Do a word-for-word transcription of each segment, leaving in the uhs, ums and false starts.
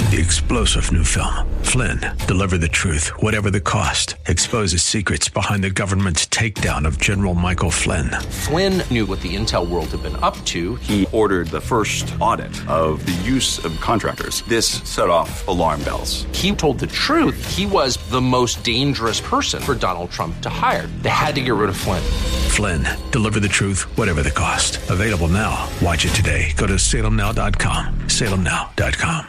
The explosive new film, Flynn, deliver the truth, whatever the cost, exposes secrets behind the government's takedown of General Michael Flynn. Flynn knew what the intel world had been up to. He ordered the first audit of the use of contractors. This set off alarm bells. He told the truth. He was the most dangerous person for Donald Trump to hire. They had to get rid of Flynn. Flynn, deliver the truth, whatever the cost. Available now. Watch it today. Go to salem now dot com. salem now dot com.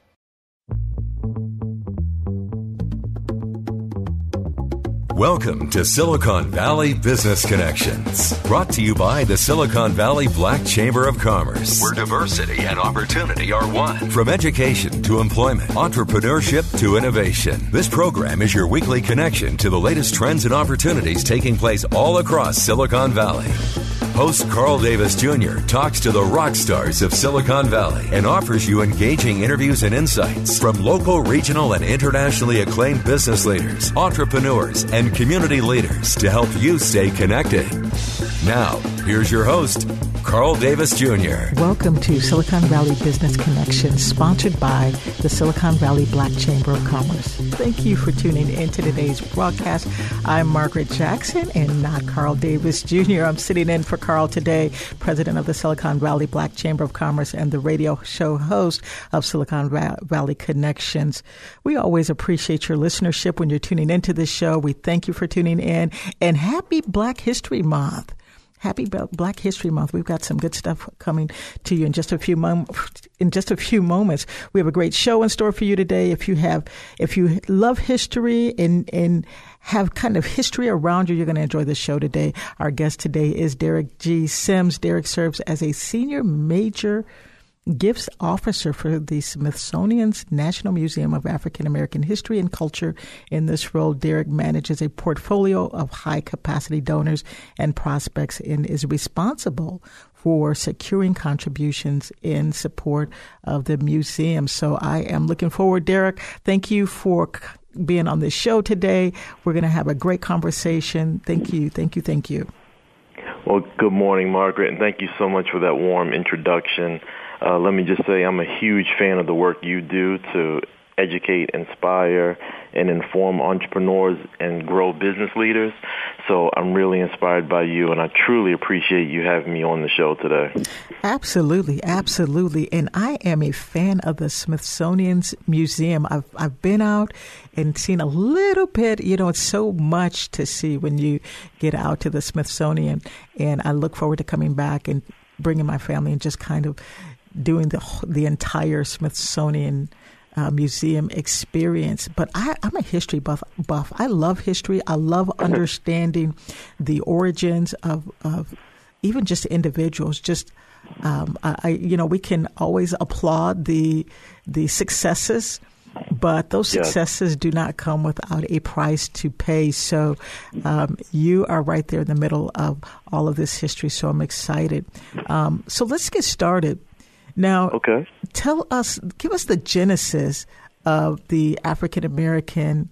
Welcome to Silicon Valley Business Connections, brought to you by the Silicon Valley Black Chamber of Commerce, where diversity and opportunity are one. From education to employment, entrepreneurship to innovation, this program is your weekly connection to the latest trends and opportunities taking place all across Silicon Valley. Host Carl Davis Junior talks to the rock stars of Silicon Valley and offers you engaging interviews and insights from local, regional, and internationally acclaimed business leaders, entrepreneurs, and community leaders to help you stay connected. Now, here's your host, Carl Davis Junior Welcome to Silicon Valley Business Connections, sponsored by the Silicon Valley Black Chamber of Commerce. Thank you for tuning in to today's broadcast. I'm Margaret Jackson and not Carl Davis Junior I'm sitting in for Carl today, president of the Silicon Valley Black Chamber of Commerce and the radio show host of Silicon Valley Connections. We always appreciate your listenership when you're tuning into this show. We thank you for tuning in, and happy Black History Month. Happy Black History Month. We've got some good stuff coming to you in just a few mom- in just a few moments. We have a great show in store for you today. If you have, if you love history and and have kind of history around you, you're going to enjoy the show today. Our guest today is Derek G. Sims. Derek serves as a senior major gifts officer for the Smithsonian's National Museum of African American History and Culture. In this role, Derek manages a portfolio of high-capacity donors and prospects and is responsible for securing contributions in support of the museum. So I am looking forward, Derek. Thank you for being on this show today. We're going to have a great conversation. Thank you, thank you, thank you. Well, good morning, Margaret, and thank you so much for that warm introduction. Uh, let me just say I'm a huge fan of the work you do to educate, inspire, and inform entrepreneurs and grow business leaders. So I'm really inspired by you, and I truly appreciate you having me on the show today. Absolutely, absolutely. And I am a fan of the Smithsonian's Museum. I've I've been out and seen a little bit. You know, it's so much to see when you get out to the Smithsonian, and I look forward to coming back and bringing my family and just kind of doing the the entire Smithsonian uh, Museum experience. But I, I'm a history buff, buff. I love history. I love understanding the origins of, of even just individuals. Just um, I, I, you know, we can always applaud the the successes, but those successes yes. do not come without a price to pay. So um, you are right there in the middle of all of this history. So I'm excited. Um, so let's get started. Now, okay. tell us, give us the genesis of the African American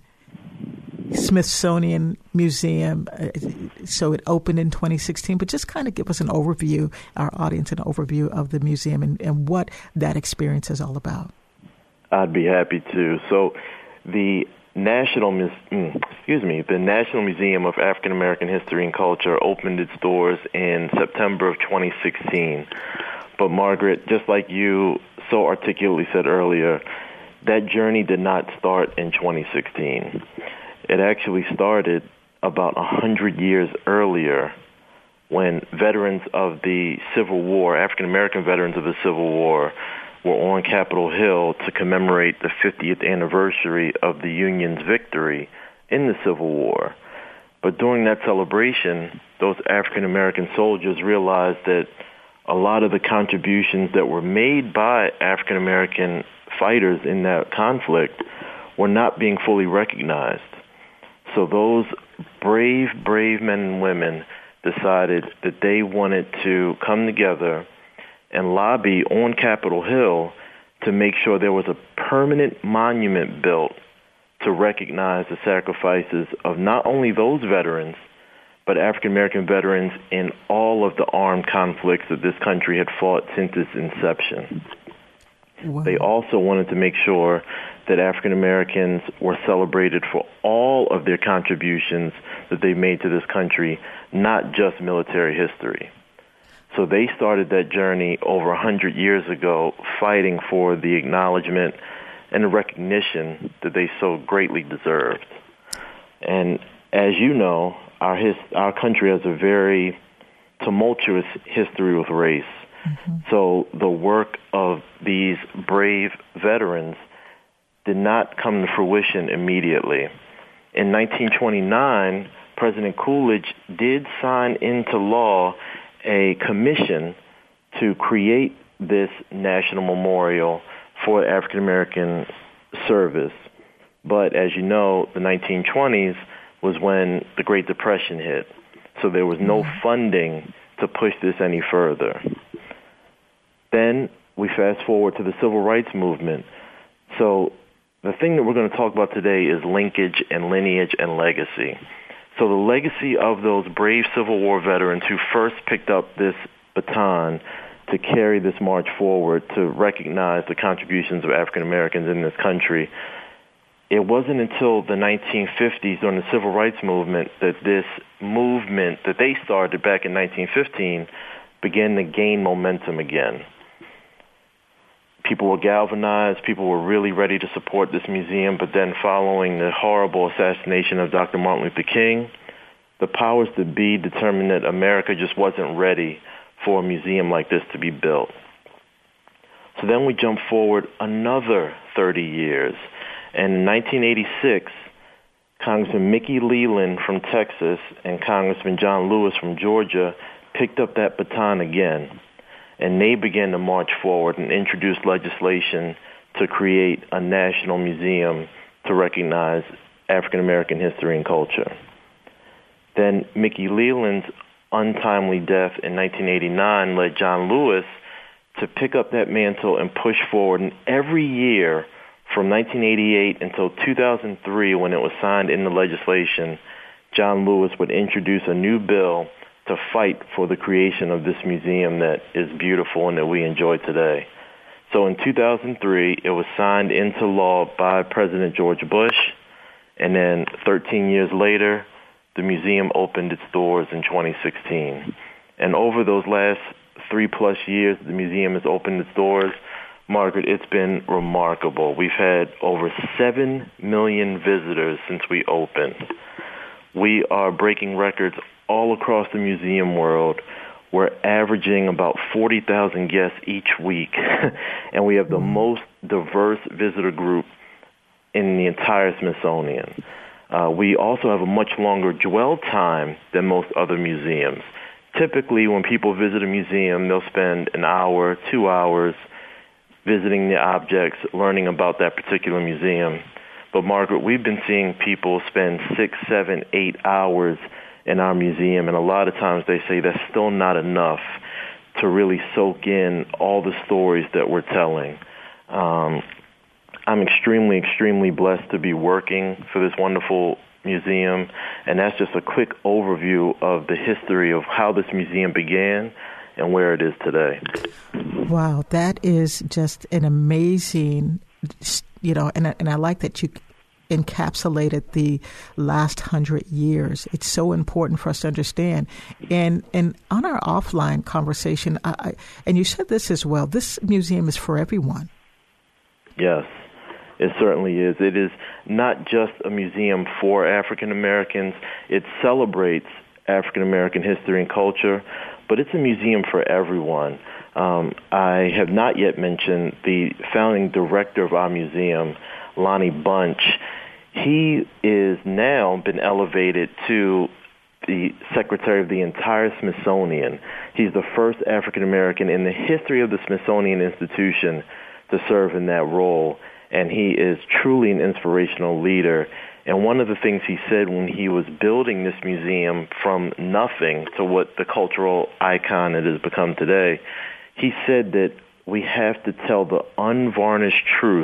Smithsonian Museum. So it opened in twenty sixteen, but just kind of give us an overview, our audience, an overview of the museum and, and what that experience is all about. I'd be happy to. So the National, excuse me, the National Museum of African American History and Culture opened its doors in September of twenty sixteen. But Margaret, just like you so articulately said earlier, that journey did not start in twenty sixteen. It actually started about one hundred years earlier when veterans of the Civil War, African American veterans of the Civil War, were on Capitol Hill to commemorate the fiftieth anniversary of the Union's victory in the Civil War. But during that celebration, those African American soldiers realized that a lot of the contributions that were made by African American fighters in that conflict were not being fully recognized. So those brave, brave men and women decided that they wanted to come together and lobby on Capitol Hill to make sure there was a permanent monument built to recognize the sacrifices of not only those veterans, but African-American veterans in all of the armed conflicts that this country had fought since its inception. Wow. They also wanted to make sure that African Americans were celebrated for all of their contributions that they made to this country, not just military history. So they started that journey over one hundred years ago, fighting for the acknowledgement and the recognition that they so greatly deserved. And as you know, our his, our country has a very tumultuous history with race. Mm-hmm. So the work of these brave veterans did not come to fruition immediately. In nineteen twenty-nine, President Coolidge did sign into law a commission to create this national memorial for African American service. But as you know, the nineteen twenties was when the Great Depression hit. So there was no funding to push this any further. Then we fast forward to the Civil Rights Movement. So the thing that we're going to talk about today is linkage and lineage and legacy. So the legacy of those brave Civil War veterans who first picked up this baton to carry this march forward to recognize the contributions of African Americans in this country, it wasn't until the nineteen fifties during the Civil Rights Movement that this movement that they started back in nineteen fifteen began to gain momentum again. People were galvanized, people were really ready to support this museum, but then following the horrible assassination of Doctor Martin Luther King, the powers that be determined that America just wasn't ready for a museum like this to be built. So then we jump forward another thirty years. And in nineteen eighty-six, Congressman Mickey Leland from Texas and Congressman John Lewis from Georgia picked up that baton again. And they began to march forward and introduce legislation to create a national museum to recognize African American history and culture. Then Mickey Leland's untimely death in nineteen eighty-nine led John Lewis to pick up that mantle and push forward. And every year from nineteen eighty-eight until two thousand three, when it was signed into legislation, John Lewis would introduce a new bill to fight for the creation of this museum that is beautiful and that we enjoy today. So in two thousand three, it was signed into law by President George Bush, and then thirteen years later, the museum opened its doors in twenty sixteen. And over those last three-plus years, the museum has opened its doors. Margaret, it's been remarkable. We've had over seven million visitors since we opened. We are breaking records all across the museum world. We're averaging about forty thousand guests each week, and we have the most diverse visitor group in the entire Smithsonian. Uh, we also have a much longer dwell time than most other museums. Typically, when people visit a museum, they'll spend an hour, two hours visiting the objects, learning about that particular museum. But, Margaret, we've been seeing people spend six, seven, eight hours in our museum, and a lot of times they say that's still not enough to really soak in all the stories that we're telling. Um, I'm extremely, extremely blessed to be working for this wonderful museum, and that's just a quick overview of the history of how this museum began and where it is today. Wow, that is just an amazing, you know, and, and I like that you encapsulated the last hundred years. It's so important for us to understand. And and on our offline conversation, I, I, and you said this as well, this museum is for everyone. Yes, it certainly is. It is not just a museum for African Americans. It celebrates African American history and culture, but it's a museum for everyone. Um, I have not yet mentioned the founding director of our museum, Lonnie Bunch. He is now been elevated to the secretary of the entire Smithsonian. He's the first African American in the history of the Smithsonian Institution to serve in that role, and he is truly an inspirational leader. And one of the things he said when he was building this museum from nothing to what the cultural icon it has become today, he said that we have to tell the unvarnished truth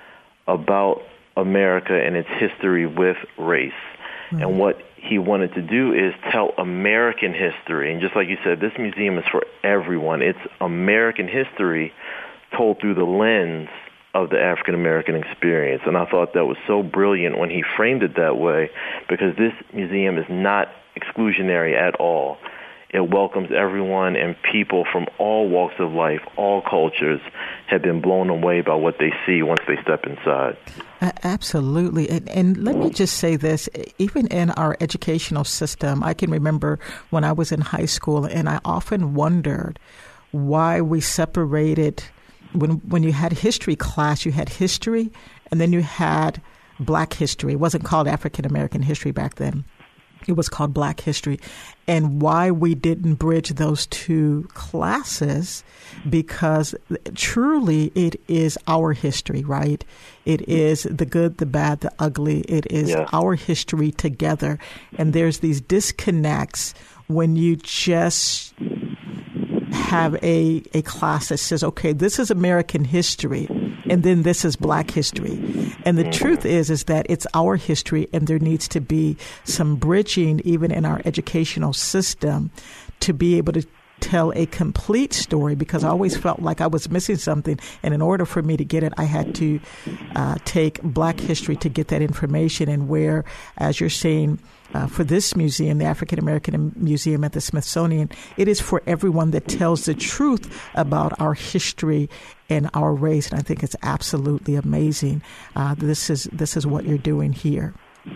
about America and its history with race. Mm-hmm. And what he wanted to do is tell American history. And just like you said, this museum is for everyone. It's American history told through the lens of the African American experience. And I thought that was so brilliant when he framed it that way, because this museum is not exclusionary at all. It welcomes everyone, and people from all walks of life, all cultures, have been blown away by what they see once they step inside. Uh, absolutely. And, and let me just say this, even in our educational system, I can remember when I was in high school, and I often wondered why we separated. When when you had history class, you had history, and then you had Black history. It wasn't called African American history back then. It was called Black history. And why we didn't bridge those two classes, because truly it is our history, right? It is the good, the bad, the ugly. It is yeah. our history together. And there's these disconnects when you just have a, a class that says, okay, this is American history, and then this is Black history. And the truth is, is that it's our history, and there needs to be some bridging even in our educational system to be able to tell a complete story, because I always felt like I was missing something. And in order for me to get it, I had to uh, take Black history to get that information. And where, as you're saying, Uh, for this museum, the African American Museum at the Smithsonian, it is for everyone that tells the truth about our history and our race. And I think it's absolutely amazing. Uh, this is this is what you're doing here.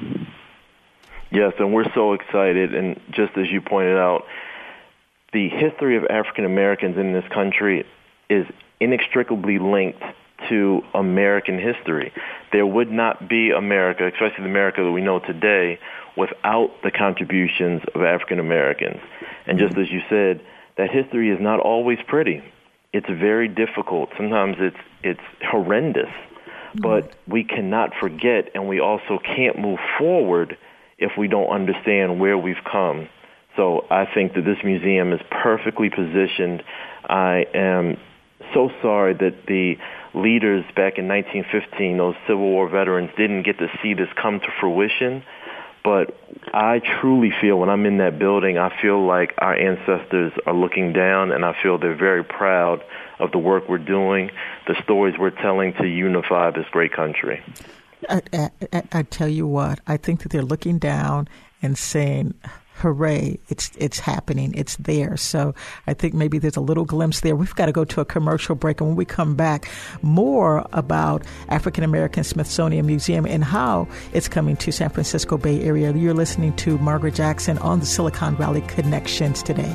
Yes, and we're so excited. And just as you pointed out, the history of African Americans in this country is inextricably linked to American history. There would not be America, especially the America that we know today, without the contributions of African Americans. And just as you said, that history is not always pretty. It's very difficult. Sometimes it's it's horrendous. But we cannot forget, and we also can't move forward if we don't understand where we've come. So I think that this museum is perfectly positioned. I am so sorry that the leaders back in nineteen fifteen, those Civil War veterans, didn't get to see this come to fruition. But I truly feel when I'm in that building, I feel like our ancestors are looking down, and I feel they're very proud of the work we're doing, the stories we're telling to unify this great country. I, I, I tell you what, I think that they're looking down and saying, hooray, it's it's happening, it's there. So I think maybe there's a little glimpse there. We've got to go to a commercial break, and when we come back, more about African American Smithsonian Museum and how it's coming to San Francisco Bay Area. You're listening to Margaret Jackson on the Silicon Valley Connections today.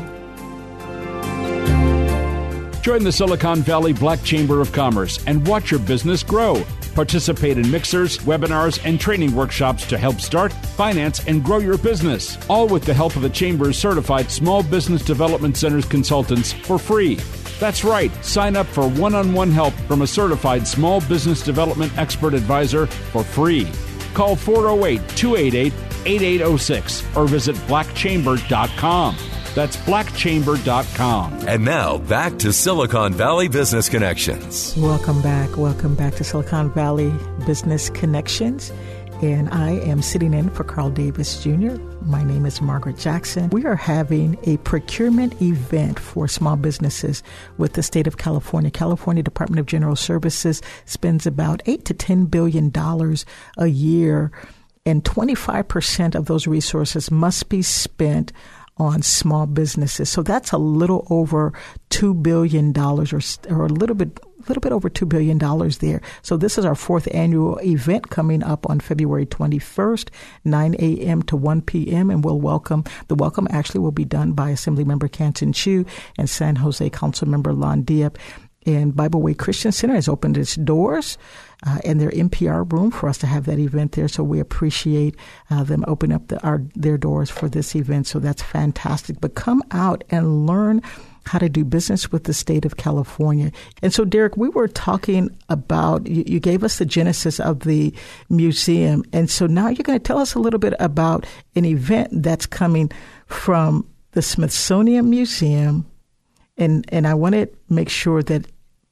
Join the Silicon Valley Black Chamber of Commerce and watch your business grow. Participate in mixers, webinars, and training workshops to help start, finance, and grow your business, all with the help of the Chamber's certified Small Business Development Center's consultants for free. That's right. Sign up for one-on-one help from a certified small business development expert advisor for free. Call four oh eight, two eight eight, eight eight oh six or visit black chamber dot com. That's black chamber dot com. And now back to Silicon Valley Business Connections. Welcome back. Welcome back to Silicon Valley Business Connections. And I am sitting in for Carl Davis Junior My name is Margaret Jackson. We are having a procurement event for small businesses with the state of California. California Department of General Services spends about eight to ten billion dollars a year, and twenty-five percent of those resources must be spent on small businesses. So that's a little over two billion dollars, or, or a little bit a little bit over two billion dollars there. So this is our fourth annual event coming up on February twenty-first, nine a.m. to one p.m. And we'll welcome, the welcome actually will be done by Assemblymember Canton Chu and San Jose Councilmember Lon Diep. And Bible Way Christian Center has opened its doors uh, in their N P R room for us to have that event there. So we appreciate uh, them opening up the, our, their doors for this event. So that's fantastic. But come out and learn how to do business with the state of California. And so, Derek, we were talking about, you, you gave us the genesis of the museum. And so now you're going to tell us a little bit about an event that's coming from the Smithsonian Museum. And and I want to make sure that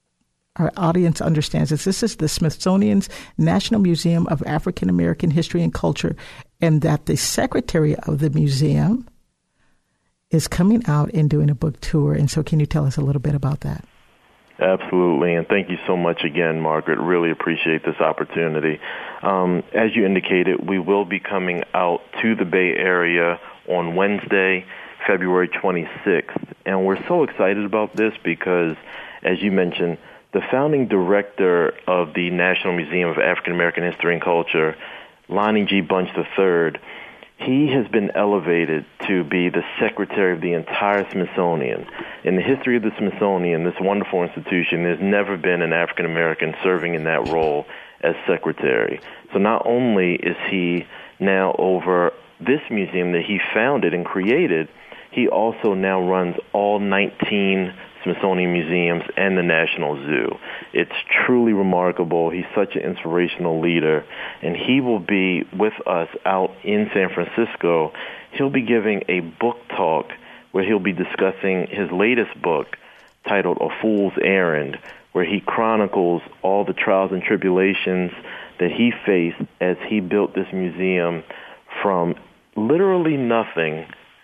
our audience understands that this is the Smithsonian's National Museum of African American History and Culture, and that the secretary of the museum is coming out and doing a book tour. And so can you tell us a little bit about that? Absolutely, and thank you so much again, Margaret. Really appreciate this opportunity. Um, as you indicated, we will be coming out to the Bay Area on Wednesday, February twenty-sixth, and we're so excited about this because, as you mentioned, the founding director of the National Museum of African American History and Culture, Lonnie G. Bunch the third, he has been elevated to be the secretary of the entire Smithsonian. In the history of the Smithsonian, this wonderful institution, there's never been an African American serving in that role as secretary. So not only is he now over this museum that he founded and created, he also now runs all nineteen Smithsonian museums and the National Zoo. It's truly remarkable. He's such an inspirational leader, and he will be with us out in San Francisco. He'll be giving a book talk where he'll be discussing his latest book titled A Fool's Errand, where he chronicles all the trials and tribulations that he faced as he built this museum from literally nothing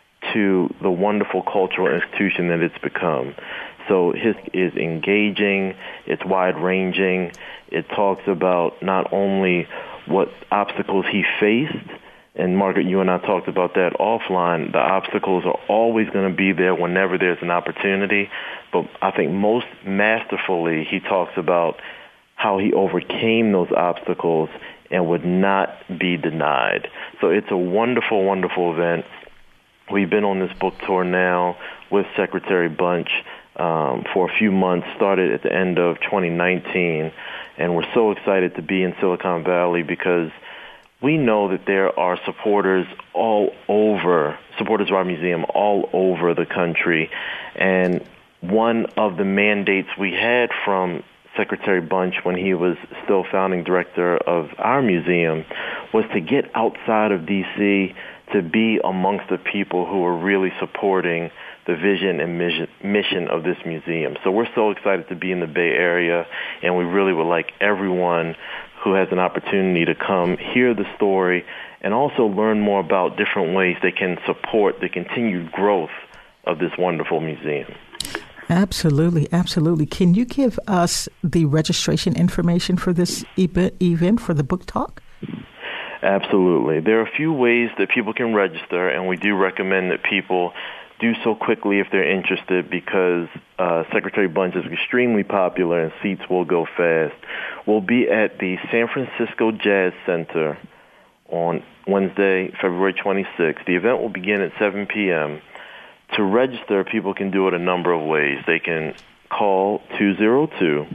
to the wonderful cultural institution that it's become. So his is engaging, it's wide-ranging. It talks about not only what obstacles he faced, and Margaret, you and I talked about that offline. The obstacles are always going to be there whenever there's an opportunity, but I think most masterfully he talks about how he overcame those obstacles and would not be denied. So it's a wonderful, wonderful event. We've been on this book tour now with Secretary Bunch um, for a few months, started at the end of twenty nineteen, and we're so excited to be in Silicon Valley because we know that there are supporters all over, supporters of our museum all over the country, and one of the mandates we had from Secretary Bunch when he was still founding director of our museum was to get outside of D C, to be amongst the people who are really supporting the vision and mission, mission of this museum. So we're so excited to be in the Bay Area, and we really would like everyone who has an opportunity to come hear the story and also learn more about different ways they can support the continued growth of this wonderful museum. Absolutely, absolutely. Can you give us the registration information for this event, for the book talk? Absolutely. There are a few ways that people can register, and we do recommend that people do so quickly if they're interested because uh, Secretary Bunch is extremely popular and seats will go fast. We'll be at the San Francisco Jazz Center on Wednesday, February twenty-sixth. The event will begin at seven p.m. To register, people can do it a number of ways. They can call two oh two,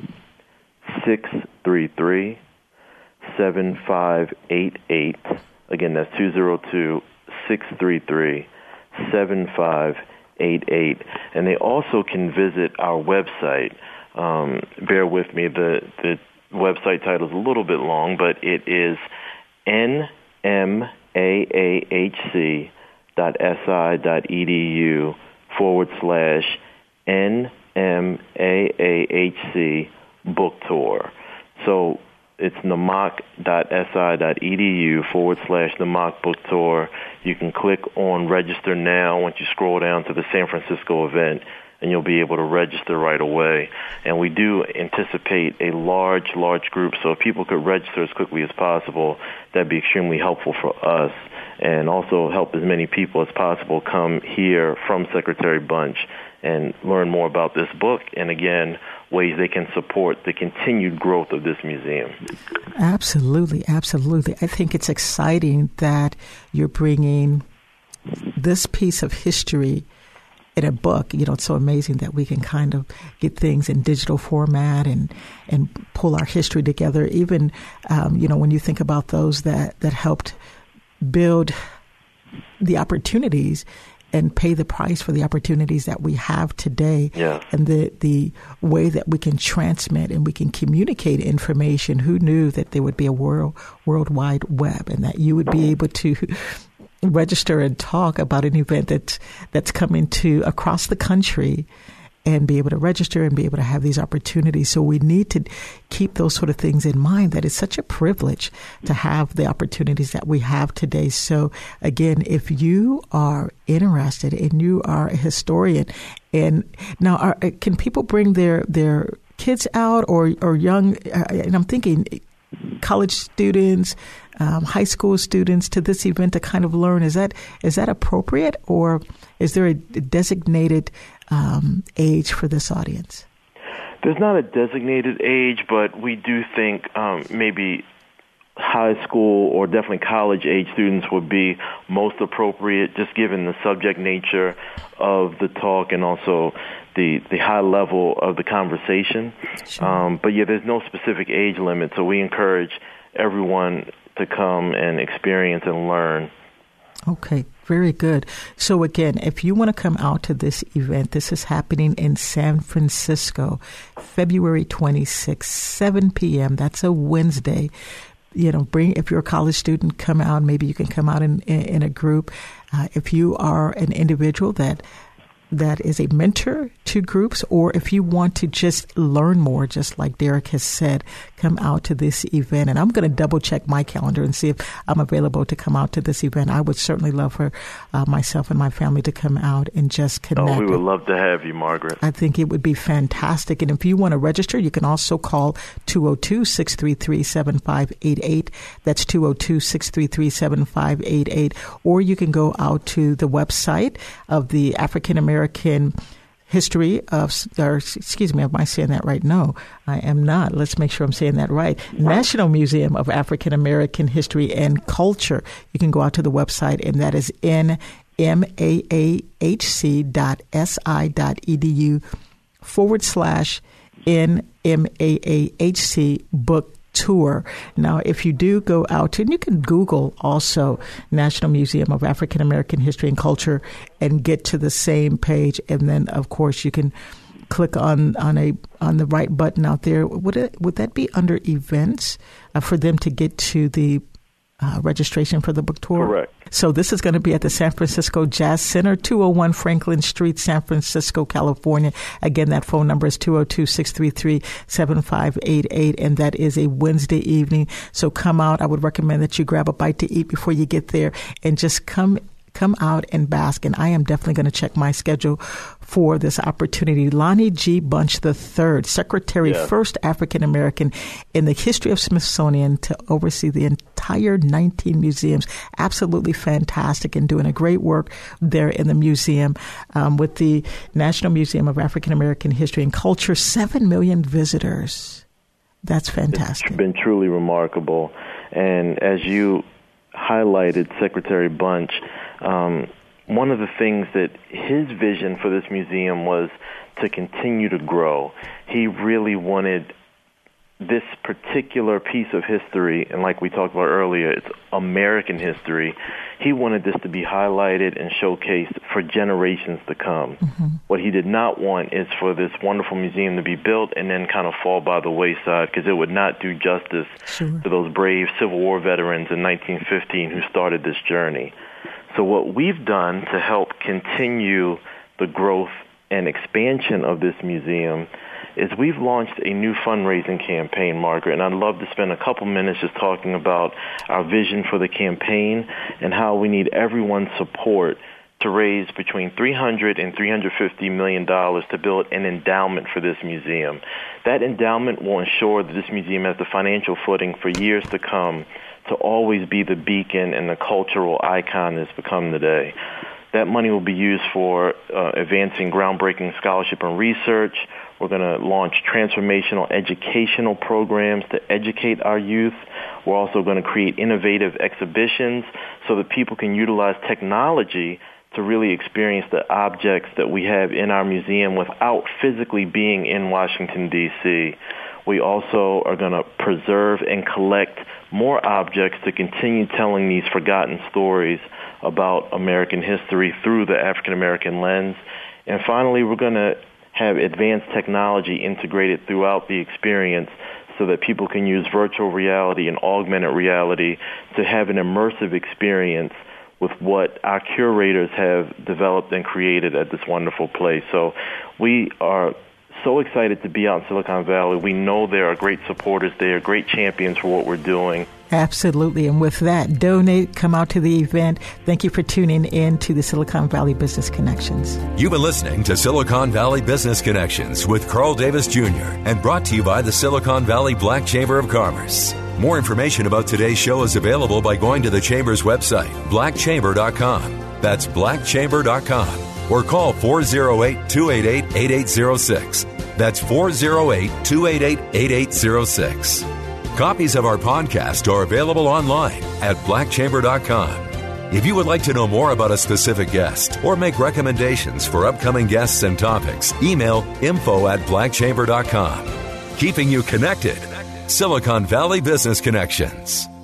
six three three, seven five eight eight. Again, that's two oh two, six three three, seven five eight eight. And they also can visit our website. Um, bear with me, the, the website title is a little bit long, but it is N M A A H C dot si.edu forward slash N M A A H C book tour. So it's namac.si.edu forward slash namac book tour. You can click on register now once you scroll down to the San Francisco event, and you'll be able to register right away. And we do anticipate a large, large group, so if people could register as quickly as possible, that'd be extremely helpful for us, and also help as many people as possible come hear from Secretary Bunch and learn more about this book, and again, ways they can support the continued growth of this museum. Absolutely, absolutely. I think it's exciting that you're bringing this piece of history in a book. You know, it's so amazing that we can kind of get things in digital format and and pull our history together. Even, um, you know, when you think about those that, that helped build the opportunities and pay the price for the opportunities that we have today, yeah. and the, the way that we can transmit and we can communicate information. Who knew that there would be a world worldwide web and that you would be able to register and talk about an event that's, that's coming to across the country and be able to register and be able to have these opportunities. So we need to keep those sort of things in mind, that it's such a privilege to have the opportunities that we have today. So again, if you are interested and you are a historian, and now are, can people bring their, their kids out or, or young, uh, and I'm thinking college students, um, high school students to this event to kind of learn? Is that is that appropriate, or is there a designated um, age for this audience? There's not a designated age, but we do think um, maybe high school or definitely college age students would be most appropriate, just given the subject nature of the talk and also the, the high level of the conversation. Sure. Um, but yeah, there's no specific age limit, so we encourage everyone to come and experience and learn. Okay, very good. So again, if you want to come out to this event, this is happening in San Francisco, February twenty-sixth, seven p.m. That's a Wednesday. You know, bring, if you're a college student, come out. Maybe you can come out in, in, in a group. Uh, if you are an individual that that is a mentor to groups, or if you want to just learn more, just like Derek has said, come out to this event. And I'm going to double check my calendar and see if I'm available to come out to this event. I would certainly love for uh, myself and my family to come out and just connect. Oh, we would love to have you, Margaret. I think it would be fantastic. And if you want to register, you can also call two oh two, six three three, seven five eight eight. That's two oh two, six three three, seven five eight eight. Or you can go out to the website of the African American American History of, or excuse me, am I saying that right? No, I am not. Let's make sure I'm saying that right. National Museum of African American History and Culture. You can go out to the website, and that is N M A A H C dot S I dot E D U forward slash N M A A H C book tour. Now, if you do go out to, and you can Google also National Museum of African American History and Culture and get to the same page. And then, of course, you can click on, on a on the right button out there. Would it would that be under events uh, for them to get to the uh, registration for the book tour? Correct. So this is going to be at the San Francisco Jazz Center, two oh one Franklin Street, San Francisco, California. Again, that phone number is two oh two, six three three, seven five eight eight, and that is a Wednesday evening. So come out. I would recommend that you grab a bite to eat before you get there and just come Come out and bask. And I am definitely going to check my schedule for this opportunity. Lonnie G. Bunch the third, Secretary, yeah. first African-American in the history of Smithsonian to oversee the entire nineteen museums. Absolutely fantastic, and doing a great work there in the museum um, with the National Museum of African-American History and Culture. Seven million visitors. That's fantastic. It's been truly remarkable. And as you highlighted, Secretary Bunch, Um, one of the things that his vision for this museum was to continue to grow. He really wanted this particular piece of history, and like we talked about earlier, it's American history. He wanted this to be highlighted and showcased for generations to come. Mm-hmm. What he did not want is for this wonderful museum to be built and then kind of fall by the wayside, because it would not do justice sure. to those brave Civil War veterans in nineteen fifteen who started this journey. So what we've done to help continue the growth and expansion of this museum is we've launched a new fundraising campaign, Margaret, and I'd love to spend a couple minutes just talking about our vision for the campaign and how we need everyone's support to raise between three hundred and three hundred fifty million dollars to build an endowment for this museum. That endowment will ensure that this museum has the financial footing for years to come to always be the beacon and the cultural icon it's become today. That money will be used for uh, advancing groundbreaking scholarship and research. We're going to launch transformational educational programs to educate our youth. We're also going to create innovative exhibitions so that people can utilize technology to really experience the objects that we have in our museum without physically being in Washington, D C We also are going to preserve and collect more objects to continue telling these forgotten stories about American history through the African American lens. And finally, we're going to have advanced technology integrated throughout the experience so that people can use virtual reality and augmented reality to have an immersive experience with what our curators have developed and created at this wonderful place. So we are so excited to be out in Silicon Valley. We know there are great supporters there, great champions for what we're doing. Absolutely. And with that, donate, come out to the event. Thank you for tuning in to the Silicon Valley Business Connections. You've been listening to Silicon Valley Business Connections with Carl Davis Junior and brought to you by the Silicon Valley Black Chamber of Commerce. More information about today's show is available by going to the Chamber's website, black chamber dot com. That's black chamber dot com. Or call four oh eight, two eight eight, eight eight oh six. That's four oh eight, two eight eight, eight eight oh six. Copies of our podcast are available online at black chamber dot com. If you would like to know more about a specific guest or make recommendations for upcoming guests and topics, email info at black chamber dot com. Keeping you connected. Silicon Valley Business Connections.